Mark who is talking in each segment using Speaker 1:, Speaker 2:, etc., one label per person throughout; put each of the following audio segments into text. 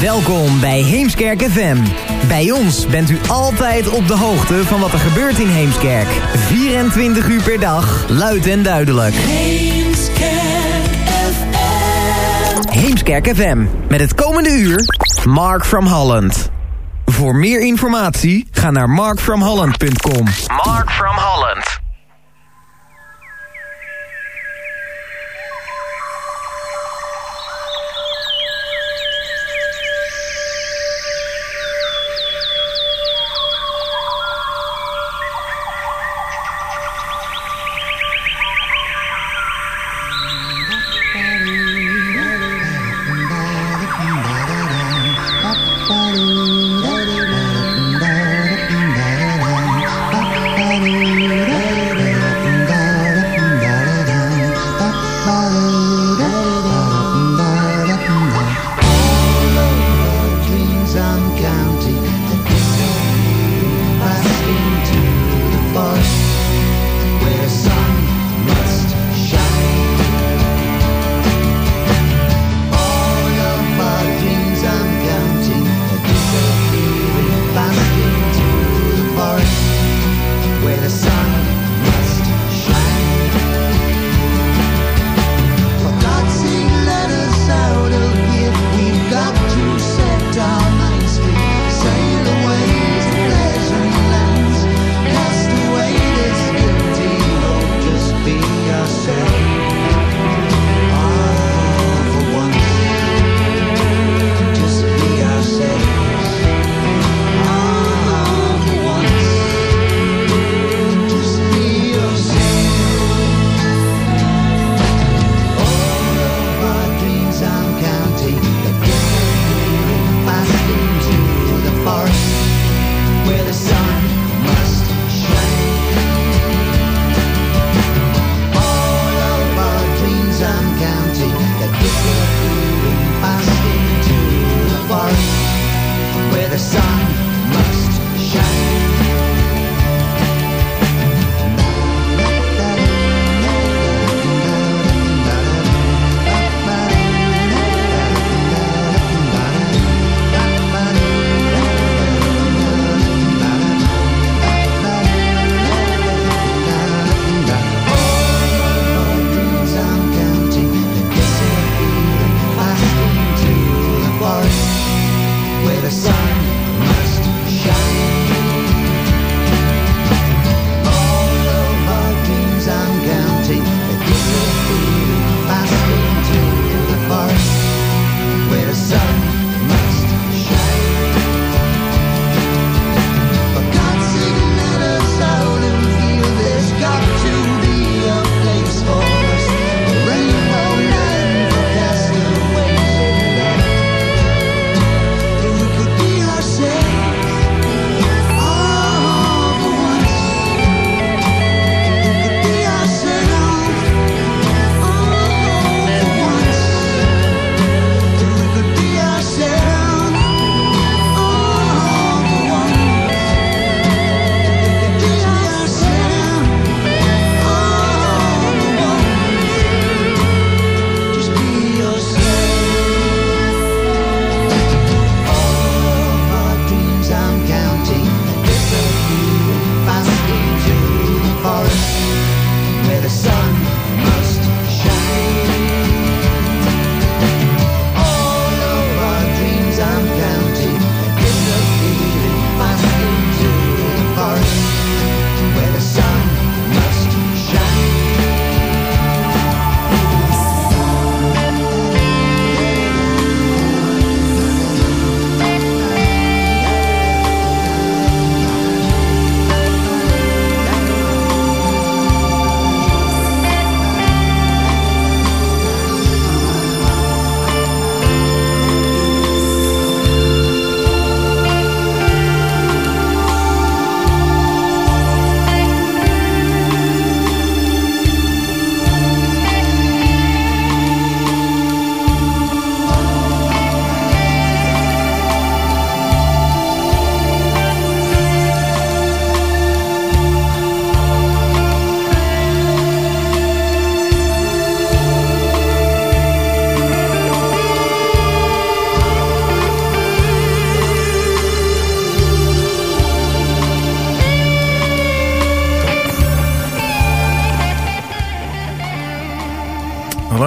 Speaker 1: Welkom bij Heemskerk FM. Bij ons bent u altijd op de hoogte van wat er gebeurt in Heemskerk. 24 uur per dag, luid en duidelijk.
Speaker 2: Heemskerk FM.
Speaker 1: Heemskerk FM, met het komende uur Mark from Holland. Voor meer informatie, ga naar markfromholland.com. Mark from Holland.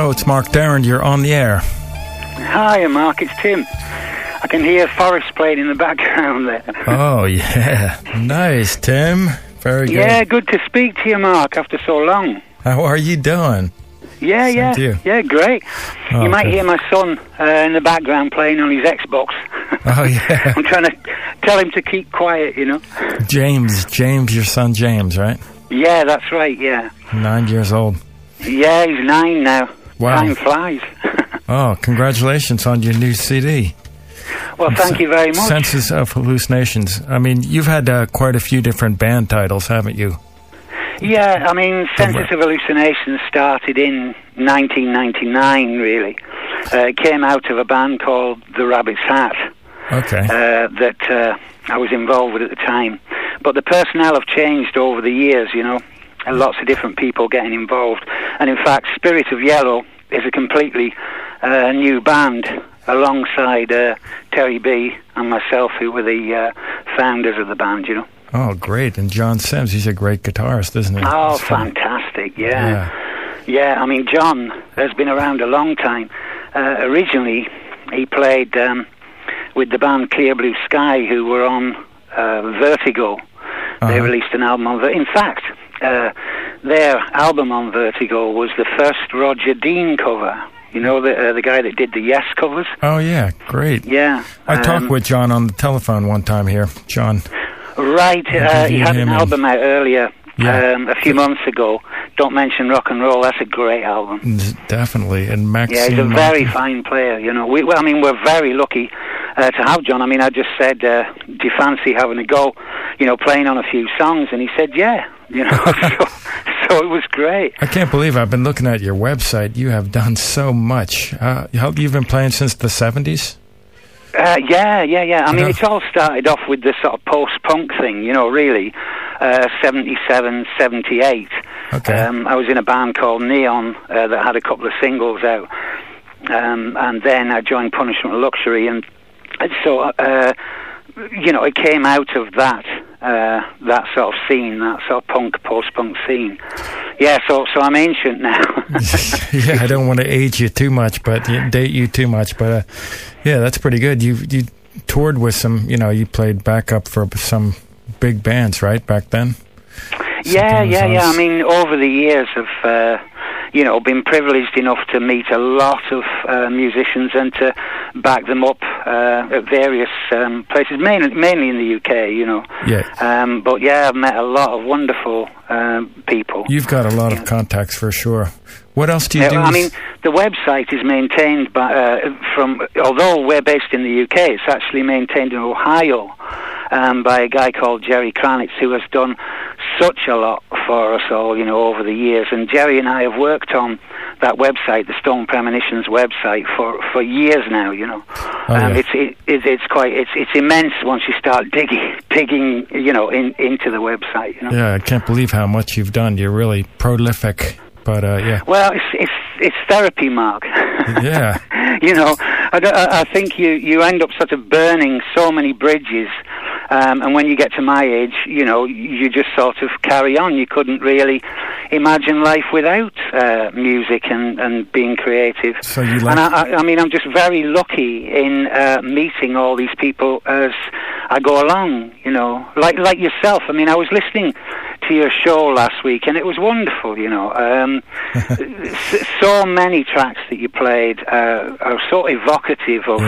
Speaker 3: Hello, it's Mark Darren. You're on the air.
Speaker 4: Hi, Mark. It's Tim. I can hear Forrest playing in the background there.
Speaker 3: Oh, yeah. Nice, Tim. Very good.
Speaker 4: Yeah, good to speak to you, Mark, after so long.
Speaker 3: How are you doing?
Speaker 4: Yeah,
Speaker 3: Same to you.
Speaker 4: Yeah, great.
Speaker 3: Oh,
Speaker 4: you might
Speaker 3: good.
Speaker 4: hear my son in the background playing on his Xbox.
Speaker 3: Oh, yeah.
Speaker 4: I'm trying to tell him to keep quiet, you know.
Speaker 3: James, your son James, right?
Speaker 4: Yeah, that's right, yeah.
Speaker 3: 9 years old.
Speaker 4: Yeah, he's 9 now.
Speaker 3: Wow.
Speaker 4: Time flies.
Speaker 3: Oh, congratulations on your new CD.
Speaker 4: Well, thank you very much.
Speaker 3: Senses of Hallucinations. I mean, you've had quite a few different band titles, haven't you?
Speaker 4: Yeah, I mean, Senses of Hallucinations started in 1999, really. It came out of a band called The Rabbit's Hat.
Speaker 3: Okay.
Speaker 4: That I was involved with at the time. But the personnel have changed over the years, you know, and lots of different people getting involved. And in fact, Spirit of Yellow is a completely new band alongside Terry B and myself, who were the founders of the band, you know.
Speaker 3: Oh, great. And John Sims, he's a great guitarist, isn't he?
Speaker 4: Oh,
Speaker 3: That's fun.
Speaker 4: fantastic, yeah. Yeah, I mean, John has been around a long time. Originally, he played with the band Clear Blue Sky, who were on Vertigo. They released an album on In fact, their album on Vertigo was the first Roger Dean cover. You know, the guy that did the Yes covers?
Speaker 3: Oh, yeah, great.
Speaker 4: Yeah.
Speaker 3: I talked with John on the telephone one time here. John.
Speaker 4: Right, he had an album out earlier, a few months ago. Don't Mention Rock and Roll, that's a great album.
Speaker 3: Definitely, and Maxine.
Speaker 4: Yeah, he's a very fine player, you know. We're very lucky to have John. I mean, I just said, do you fancy having a go, you know, playing on a few songs? And he said, yeah, you know, so it was great.
Speaker 3: I can't believe I've been looking at your website. You have done so much. You've been playing since the 70s?
Speaker 4: Yeah. I mean, it all started off with the sort of post-punk thing, you know, really. 77, 78.
Speaker 3: Okay.
Speaker 4: I was in a band called Neon that had a couple of singles out. And then I joined Punishment Luxury. And so, you know, it came out of that sort of scene, that sort of punk, post-punk scene. Yeah, so I'm ancient now.
Speaker 3: Yeah, I don't want to age you too much, date you too much, but yeah, that's pretty good. You toured with some, you know, you played backup for some big bands, right, back then?
Speaker 4: Yeah. I mean, over the years I've, you know, been privileged enough to meet a lot of musicians and to back them up at various places, mainly in the UK, you know.
Speaker 3: Yeah.
Speaker 4: But yeah, I've met a lot of wonderful people.
Speaker 3: You've got a lot of contacts for sure. What else do you do?
Speaker 4: I mean, the website is maintained by, although we're based in the UK, it's actually maintained in Ohio by a guy called Jerry Kranitz, who has done such a lot for us all, you know, over the years. And Jerry and I have worked on that website, the Stone Premonitions website, for years now, you know. It's immense once you start digging, you know, into the website, you know.
Speaker 3: Yeah, I can't believe how much you've done. You're really prolific. But yeah.
Speaker 4: Well, it's therapy, Mark.
Speaker 3: Yeah.
Speaker 4: You know, I think you end up sort of burning so many bridges, and when you get to my age, you know, you just sort of carry on. You couldn't really imagine life without music and being creative.
Speaker 3: So you like?
Speaker 4: And I mean, I'm just very lucky in meeting all these people as I go along. You know, like yourself. I mean, I was listening to your show last week, and it was wonderful, you know. So many tracks that you played are so evocative of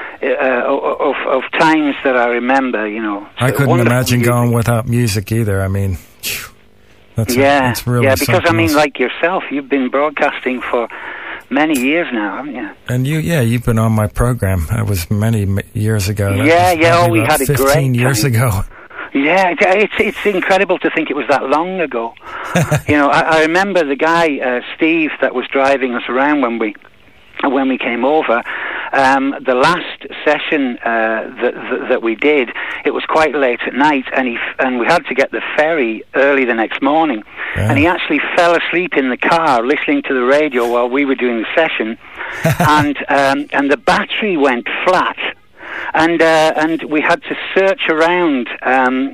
Speaker 4: times that I remember, you know.
Speaker 3: I couldn't imagine going without music either. I mean, that's really
Speaker 4: because I mean,
Speaker 3: else.
Speaker 4: like yourself, you've been broadcasting for many years now, haven't you?
Speaker 3: And you've been on my program. That was many years ago.
Speaker 4: We had a great
Speaker 3: 15 years ago.
Speaker 4: Yeah, it's incredible to think it was that long ago. You know, I remember the guy, Steve, that was driving us around when we came over. The last session that we did, it was quite late at night, and we had to get the ferry early the next morning. Yeah. And he actually fell asleep in the car listening to the radio while we were doing the session, and the battery went flat. And we had to search around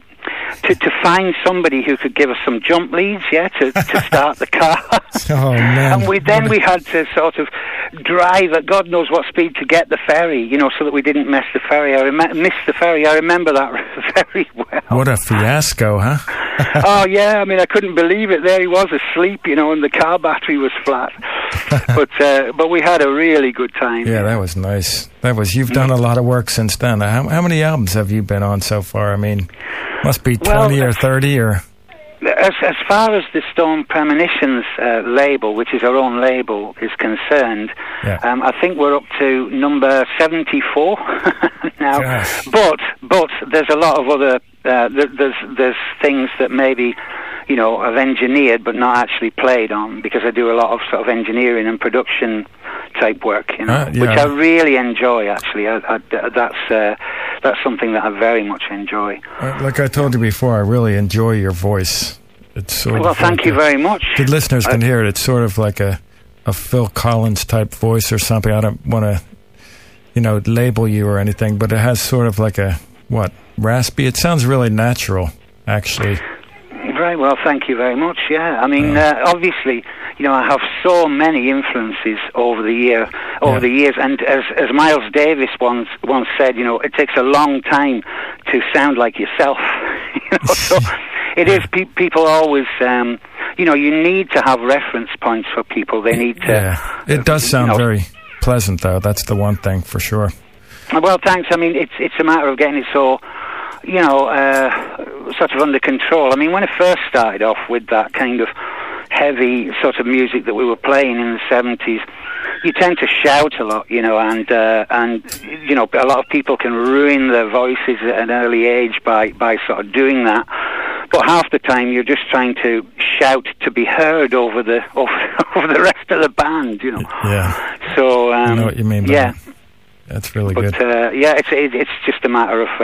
Speaker 4: to find somebody who could give us some jump leads, to start the car.
Speaker 3: Oh man!
Speaker 4: And we had to sort of drive at God knows what speed to get the ferry, so that we didn't miss the ferry. Miss the ferry. I remember that very well.
Speaker 3: What a fiasco, huh?
Speaker 4: Oh yeah, I mean, I couldn't believe it. There he was asleep, and the car battery was flat. But we had a really good time.
Speaker 3: Yeah, that was nice. You've done a lot of work since then. How many albums have you been on so far? I mean, must be 20 or 30 or...
Speaker 4: As far as the Storm Premonitions label, which is our own label, is concerned, I think we're up to number 74 now.
Speaker 3: Gosh.
Speaker 4: But there's a lot of other there's things that maybe I've engineered but not actually played on, because I do a lot of sort of engineering and production type work, which I really enjoy. Actually, that's something that I very much enjoy.
Speaker 3: Like I told you before, I really enjoy your voice. It's sort of
Speaker 4: thank you very much.
Speaker 3: The listeners can hear it. It's sort of like a Phil Collins type voice or something. I don't want to, label you or anything, but it has sort of like a raspy. It sounds really natural, actually.
Speaker 4: Very well, thank you very much. Yeah, I mean, obviously, I have so many influences over the years, and as Miles Davis once said, it takes a long time to sound like yourself. So it is. People always, you need to have reference points for people. They need to.
Speaker 3: Yeah, it does sound very pleasant, though. That's the one thing for sure.
Speaker 4: Well, thanks. I mean, it's a matter of getting it so. Sort of under control. I mean, when I first started off with that kind of heavy sort of music that we were playing in the 70s, you tend to shout a lot, and a lot of people can ruin their voices at an early age by sort of doing that. But half the time you're just trying to shout to be heard over the rest of the band,
Speaker 3: Yeah.
Speaker 4: So
Speaker 3: I know what you mean by that. That's really good.
Speaker 4: It's just a matter of,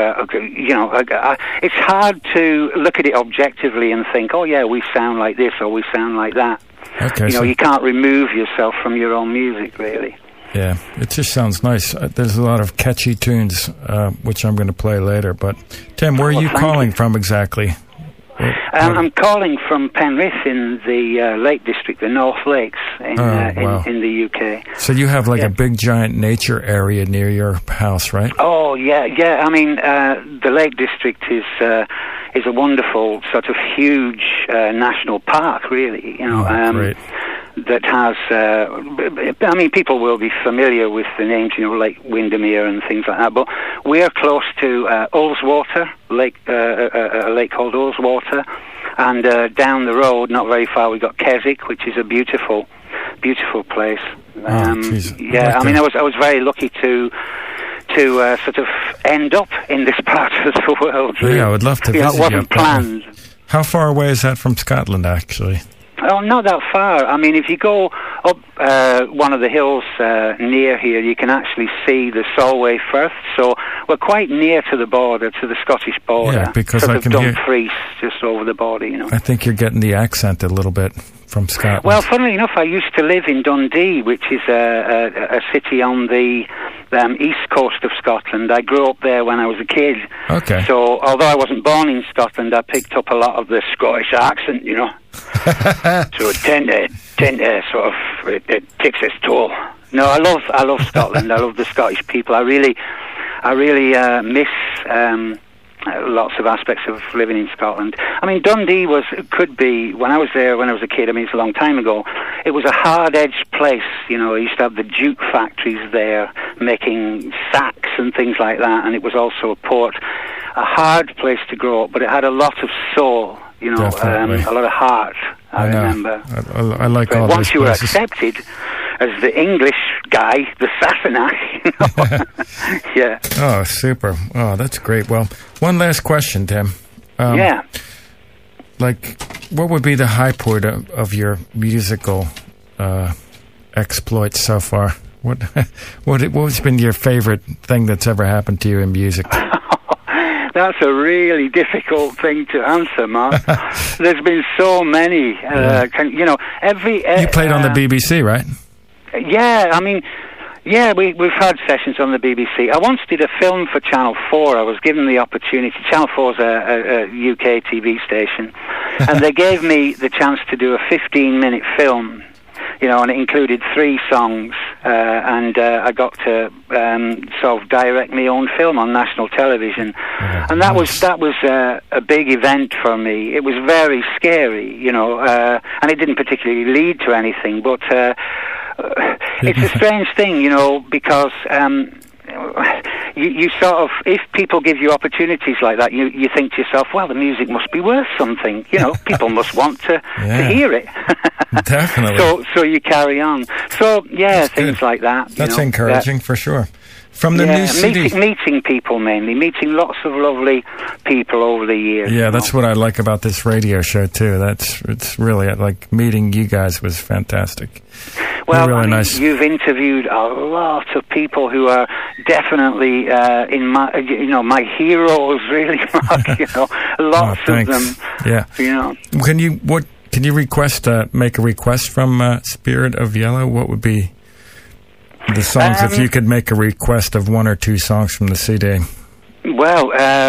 Speaker 4: it's hard to look at it objectively and think, oh yeah, we sound like this or we sound like that.
Speaker 3: Okay,
Speaker 4: you can't remove yourself from your own music, really.
Speaker 3: Yeah, it just sounds nice. There's a lot of catchy tunes, which I'm going to play later. But Tim, where are you calling from exactly?
Speaker 4: I'm calling from Penrith in the Lake District, the North Lakes in the UK.
Speaker 3: So you have a big giant nature area near your house, right?
Speaker 4: Oh yeah. I mean, the Lake District is a wonderful sort of huge national park, really.
Speaker 3: Great.
Speaker 4: That has, I mean, people will be familiar with the names, like Windermere and things like that, but we're close to Ullswater, a lake called Ullswater, and down the road, not very far, we've got Keswick, which is a beautiful, beautiful place. I mean, I was very lucky to sort of end up in this part of the world.
Speaker 3: Yeah, I would love to visit.
Speaker 4: It wasn't planned.
Speaker 3: How far away is that from Scotland, actually?
Speaker 4: Oh, not that far. I mean, if you go up one of the hills near here, you can actually see the Solway Firth. So we're quite near to the border, to the Scottish border.
Speaker 3: Yeah, because
Speaker 4: sort
Speaker 3: I
Speaker 4: of
Speaker 3: can
Speaker 4: Dumfries, just over the border,
Speaker 3: I think you're getting the accent a little bit from Scotland.
Speaker 4: Well, funnily enough, I used to live in Dundee, which is a city on the east coast of Scotland. I grew up there when I was a kid.
Speaker 3: Okay.
Speaker 4: So, although I wasn't born in Scotland, I picked up a lot of the Scottish accent, So it tend to sort of it takes its toll. No, I love Scotland. I love the Scottish people. I really miss lots of aspects of living in Scotland. I mean, Dundee could be, when I was there when I was a kid, I mean, it's a long time ago, it was a hard-edged place, I used to have the jute factories there making sacks and things like that, and it was also a port. A hard place to grow up, but it had a lot of soul, a lot of heart, I remember.
Speaker 3: I like all
Speaker 4: once
Speaker 3: these
Speaker 4: you were
Speaker 3: places.
Speaker 4: accepted as the English guy, the Sassenach, Yeah.
Speaker 3: Oh, super. Oh, that's great. Well, one last question, Tim. What would be the high point of your musical exploits so far? What's been your favorite thing that's ever happened to you in music?
Speaker 4: That's a really difficult thing to answer, Mark. There's been so many.
Speaker 3: You played on the BBC, right?
Speaker 4: Yeah, I mean, Yeah, we've had sessions on the BBC. I once did a film for Channel 4. I was given the opportunity. Channel 4's a UK TV station. And they gave me the chance to do a 15-minute film, you know, and it included 3 songs. And I got to sort of direct my own film on national television. And that was a big event for me. It was very scary, you know, and it didn't particularly lead to anything, but... it's a strange thing, you know, because you sort of, if people give you opportunities like that, you think to yourself, well, the music must be worth something, you know, people must want to hear it.
Speaker 3: Definitely.
Speaker 4: So you carry on. So, yeah,
Speaker 3: That's
Speaker 4: things
Speaker 3: good.
Speaker 4: like that.
Speaker 3: That's encouraging for sure. From the new CD.
Speaker 4: Meeting people mainly, meeting lots of lovely people over the years.
Speaker 3: Yeah, that's what I like about this radio show too. It's really like meeting you guys was fantastic.
Speaker 4: Well,
Speaker 3: really
Speaker 4: I mean,
Speaker 3: nice.
Speaker 4: You've interviewed a lot of people who are definitely in my, you know, my heroes. Really, Mark. You know, lots of them.
Speaker 3: Yeah.
Speaker 4: You know.
Speaker 3: Can you request? Make a request from Spirit of Yellow? What would be the songs if you could make a request of 1 or 2 songs from the CD?
Speaker 4: Well,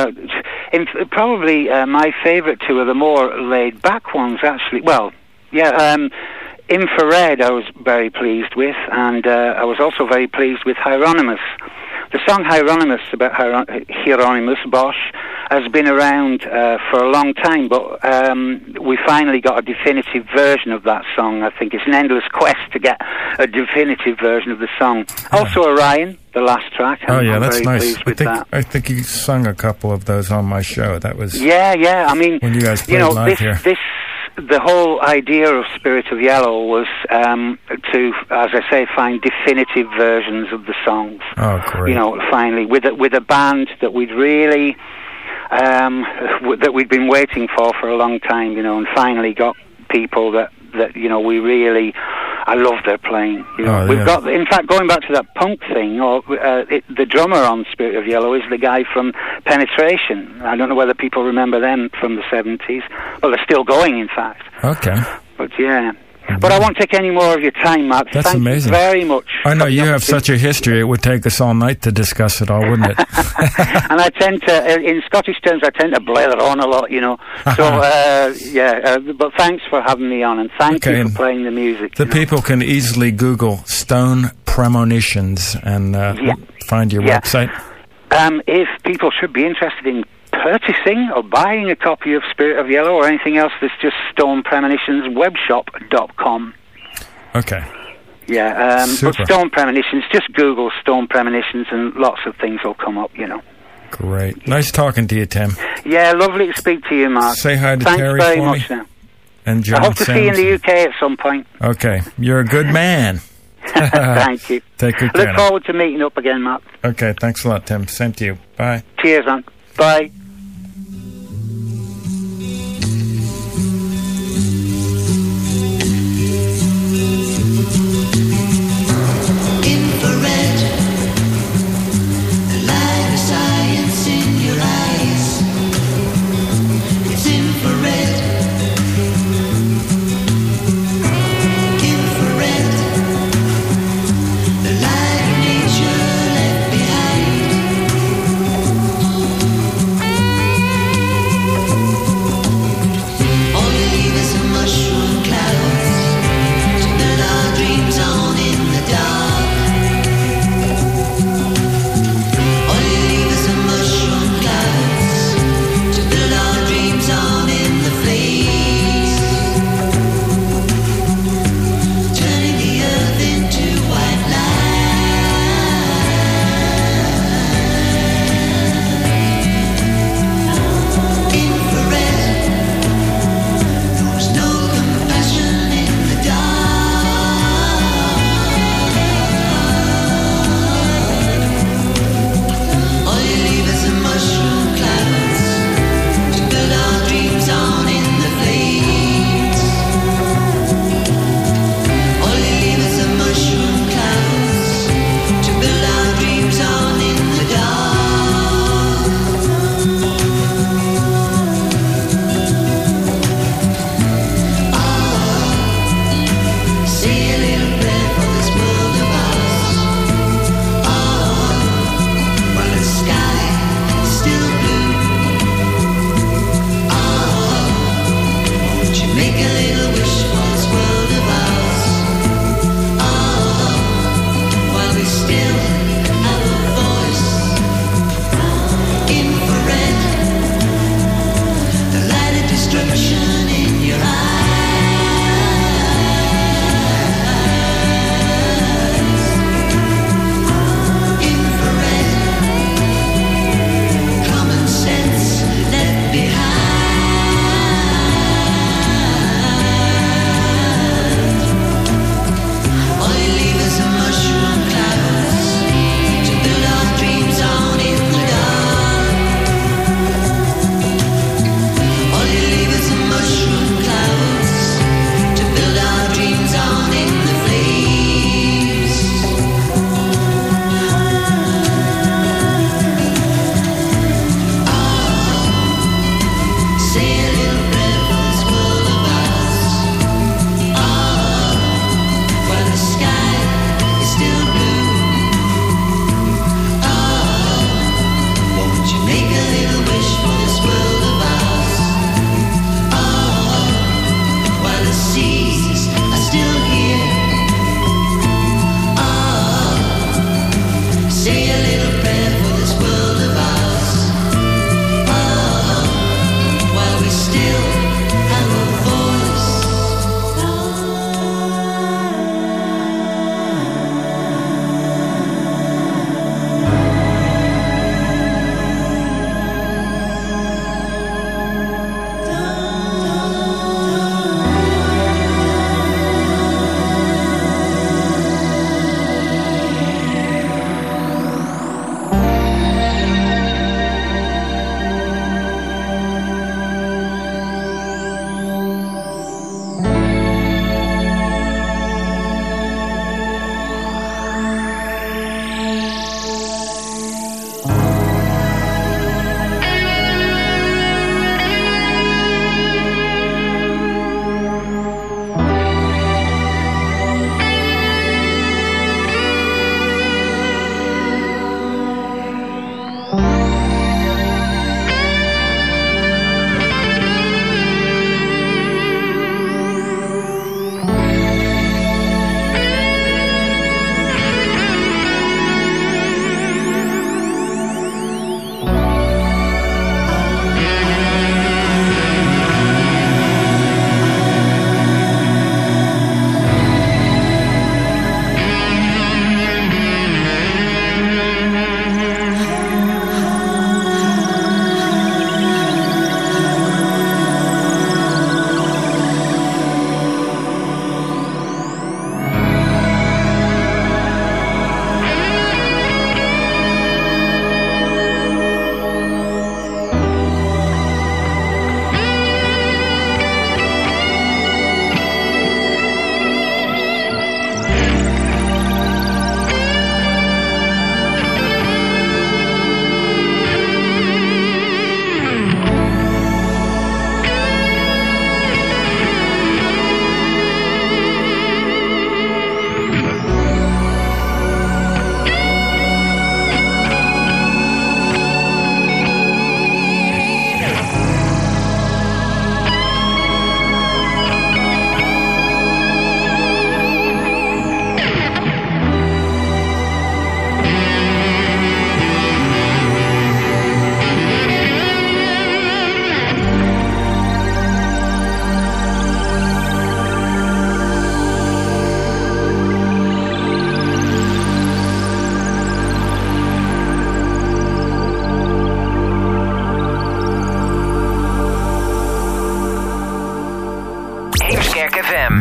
Speaker 4: probably my favourite 2 are the more laid-back ones, actually. Well, yeah, Infrared I was very pleased with, and I was also very pleased with Hieronymus. The song Hieronymus, about Hieronymus Bosch, has been around for a long time, but we finally got a definitive version of that song. I think it's an endless quest to get a definitive version of the song. Also Orion, the last track.
Speaker 3: I'm that's
Speaker 4: very
Speaker 3: nice.
Speaker 4: pleased with that.
Speaker 3: I think you sung a couple of those on my show. That was
Speaker 4: yeah. I mean,
Speaker 3: when you guys played live here.
Speaker 4: The whole idea of Spirit of Yellow was to, as I say, find definitive versions of the songs.
Speaker 3: Oh, great!
Speaker 4: You know, finally with a band that we'd really that we'd been waiting for a long time. You know, and finally got people that you know we really. I love their playing. You know. We've got, in fact, going back to that punk thing, the drummer on Spirit of Yellow is the guy from Penetration. I don't know whether people remember them from the 70s. Well, they're still going, in fact.
Speaker 3: Okay.
Speaker 4: But yeah. But I won't take any more of your time, Mark.
Speaker 3: That's
Speaker 4: Thank
Speaker 3: amazing.
Speaker 4: you very much.
Speaker 3: I know you have such a history. It would take us all night to discuss it all, wouldn't it?
Speaker 4: And I tend to, in Scottish terms, I tend to blather on a lot, you know. So, but thanks for having me on, and thank you for playing the music.
Speaker 3: The people can easily Google Stone Premonitions and find your website.
Speaker 4: If people should be interested in purchasing or buying a copy of Spirit of Yellow or anything else, that's just Stone Premonitions webshop.com.
Speaker 3: Okay.
Speaker 4: Yeah, but Stone Premonitions, just Google Stone Premonitions and lots of things will come up, you know.
Speaker 3: Great. Nice talking to you, Tim.
Speaker 4: Yeah, lovely to speak to you, Mark.
Speaker 3: Say hi to
Speaker 4: Thanks
Speaker 3: Terry
Speaker 4: very
Speaker 3: for
Speaker 4: much
Speaker 3: me.
Speaker 4: now.
Speaker 3: And John
Speaker 4: I hope to see you in the UK at some point.
Speaker 3: Okay. You're a good man.
Speaker 4: Thank you.
Speaker 3: Take good care.
Speaker 4: Look forward to meeting up again, Mark.
Speaker 3: Okay, thanks a lot, Tim. Same to you. Bye.
Speaker 4: Cheers, man. Bye.
Speaker 2: Nature left behind.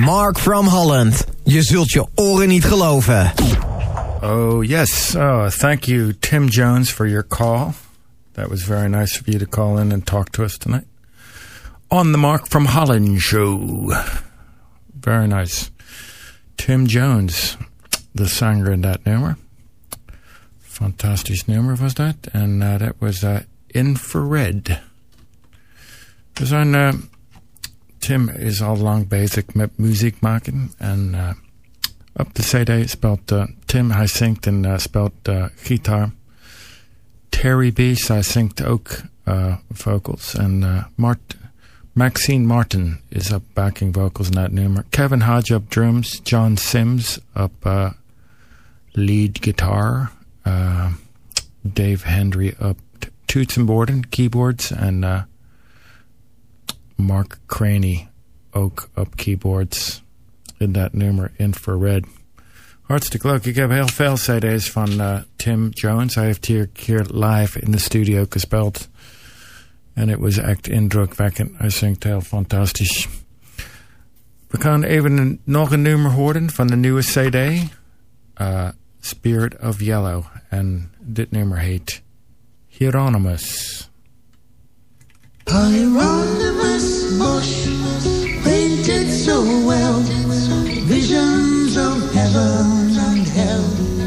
Speaker 1: Mark from Holland. Je zult je oren niet geloven.
Speaker 3: Oh, yes. Oh, thank you, Tim Jones, for your call. That was very nice of you to call in and talk to us tonight. On the Mark from Holland show. Very nice. Tim Jones, the singer in that nummer. Fantastisch nummer was dat. En dat was Infrared. We zijn... Tim is al lang bezig met muziek maken. En op de cd speelt Tim, hij zingt en speelt gitaar. Terry Bees, hij zingt ook vocals. En Maxine Martin is op backing vocals in dat nummer. Kevin Hodge op drums. John Sims op lead guitar. Dave Hendry op toetsenbord en keyboards. En Mark Craney ook op keyboards in dat nummer Infrared. Hartstikke leuk. Ik heb heel veel cd's van Tim Jones. Hij heeft hier een keer live in de studio gespeeld. En het was echt indrukwekkend. Hij zingt heel fantastisch. We gaan even nog een nummer horen van de nieuwe cd. Spirit of Yellow. En dit nummer heet Hieronymus.
Speaker 5: Hieronymus bush, painted so well, visions of heaven and hell.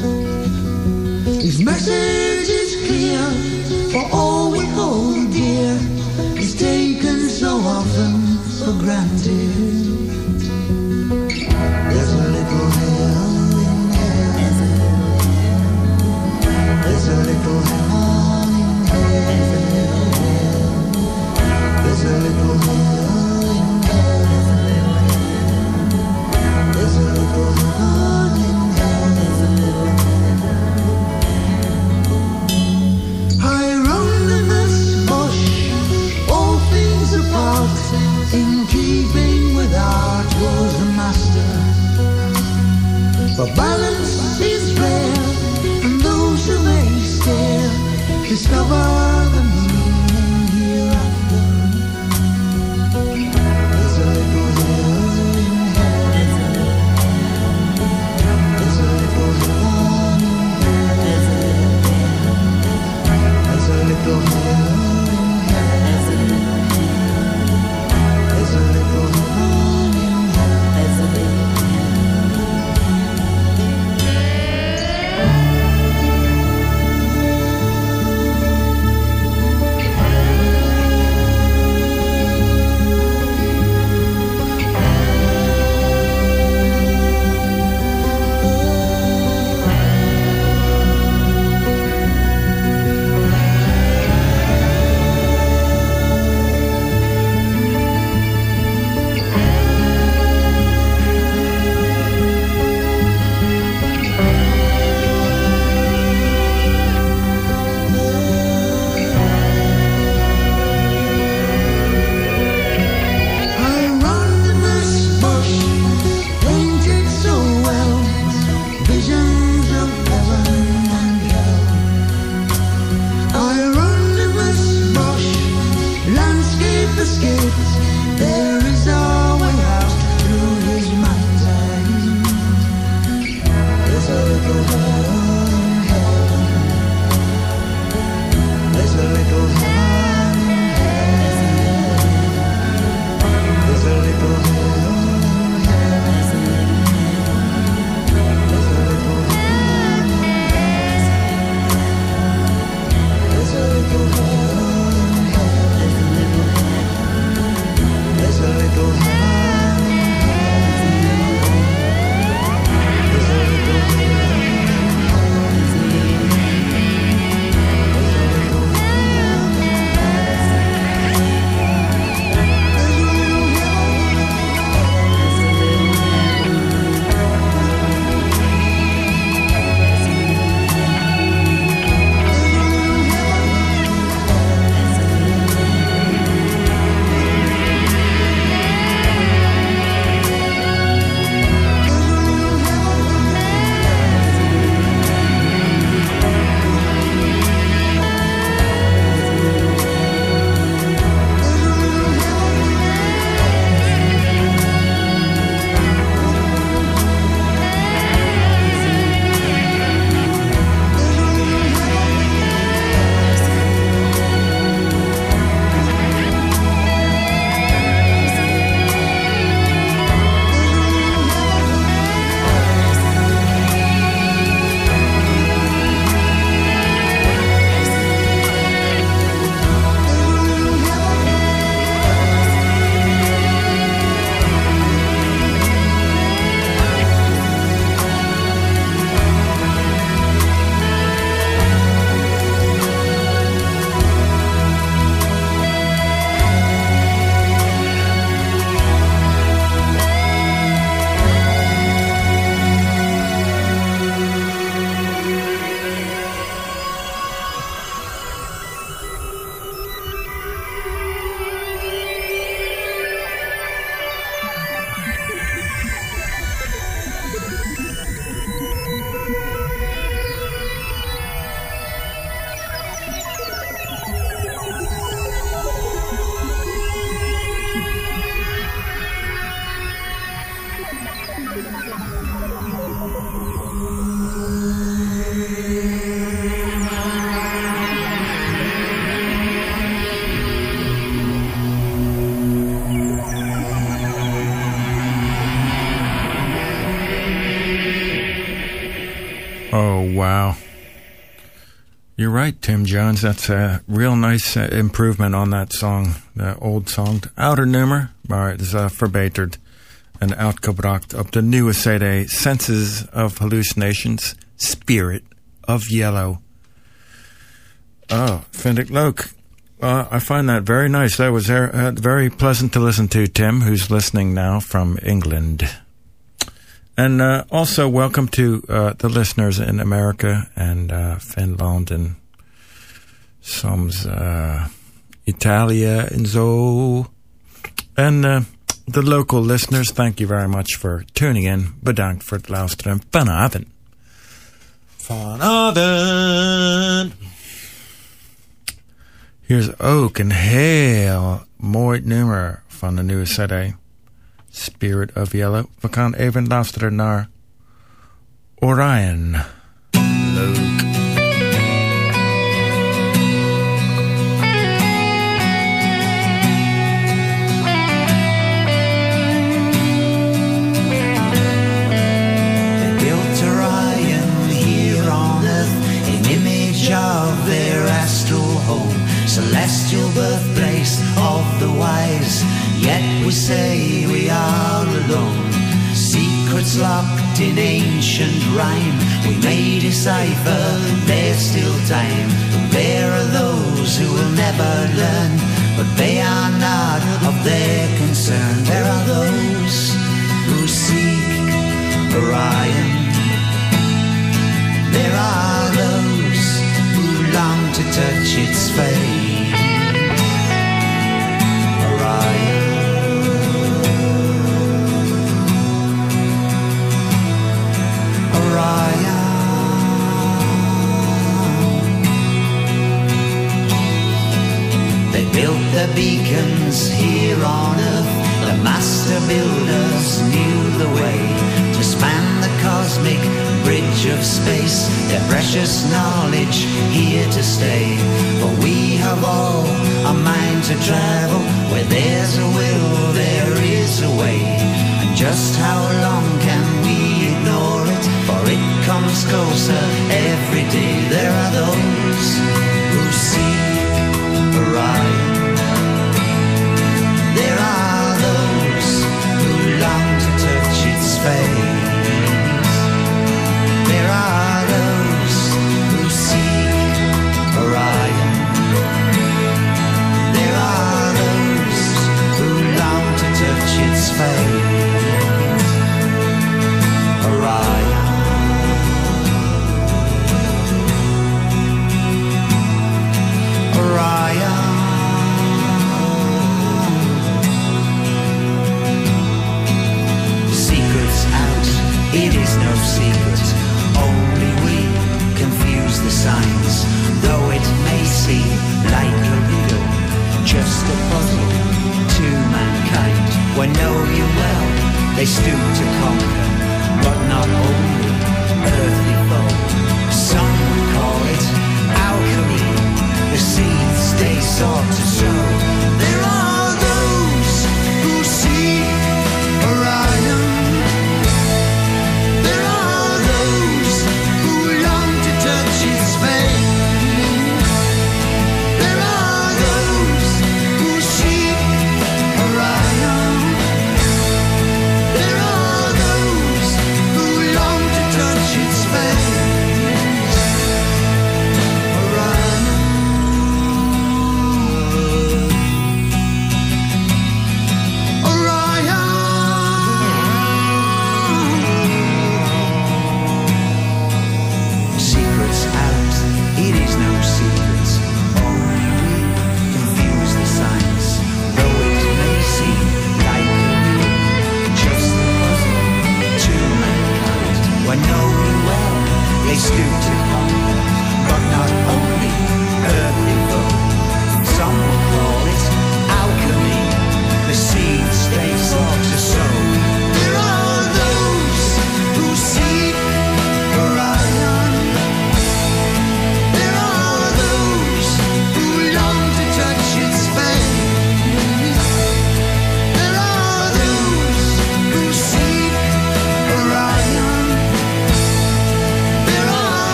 Speaker 5: His message is clear, for all we hold dear is taken so often for granted. There's a little hell in heaven. There's a little hell in heaven. There's a little hell in heaven. There's a little hell in heaven. Hieronymus bush, all things apart, in keeping with art was the master. But balance is rare, and those who may stare discover the meaning hereafter. There's a little hell in heaven. There's a little hell in heaven. There's a little hell in heaven. There's a little hell in heaven. There's a
Speaker 3: You're right, Tim Jones. That's a real nice improvement on that song, the old song. Oude nummer, maar het is verbeterd en uitgebracht op de nieuwe CD, Senses of Hallucinations, Spirit of Yellow. Oh, vind ik leuk. I find that very nice. That was very pleasant to listen to, Tim, who's listening now from England. And also welcome to the listeners in America and Finland and soms Italia and zo. And the local listeners, thank you very much for tuning in. Bedankt voor het luisteren. Vanavond. Here's ook een heel mooi nummer van de nieuwe CD. Spirit of Yellow. We gaan even luisteren naar Orion. Leuk.
Speaker 5: They built Orion here on Earth in image of their astral home, celestial birthplace of the wise. Yet we say we are alone. Secrets locked in ancient rhyme we may decipher, there's still time. There are those who will never learn, but they are not of their concern. There are those who seek Orion. There are those who long to touch its face. Orion. They built the beacons here on Earth. The master builders knew the way to span the cosmic bridge of space. Their precious knowledge here to stay. For we have all a mind to travel. Where there's a will, there is a way. And just how long can we ignore it? For it comes closer every day. There are those who seek Orion. There are those who long to touch its face. There are those who seek Orion. There are those who long to touch its face. Orion. Orion. Secrets out, it is no secret. Only we confuse the signs. Though it may seem like a riddle, just a puzzle to mankind. When know you well, they stoop to conquer, but not only earthly foe. Some would call it alchemy, the seeds they sought to sow. There are those who seek Orion. There are those who long to touch its fame. There are those who seek Orion. There are those who long to touch its fame.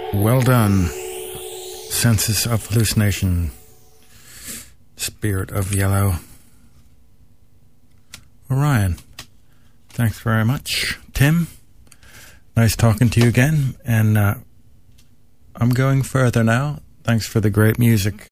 Speaker 3: Well done. Senses of Hallucination. Spirit of Yellow. Orion. Thanks very much. Tim, nice talking to you again. And I'm going further now. Thanks for the great music.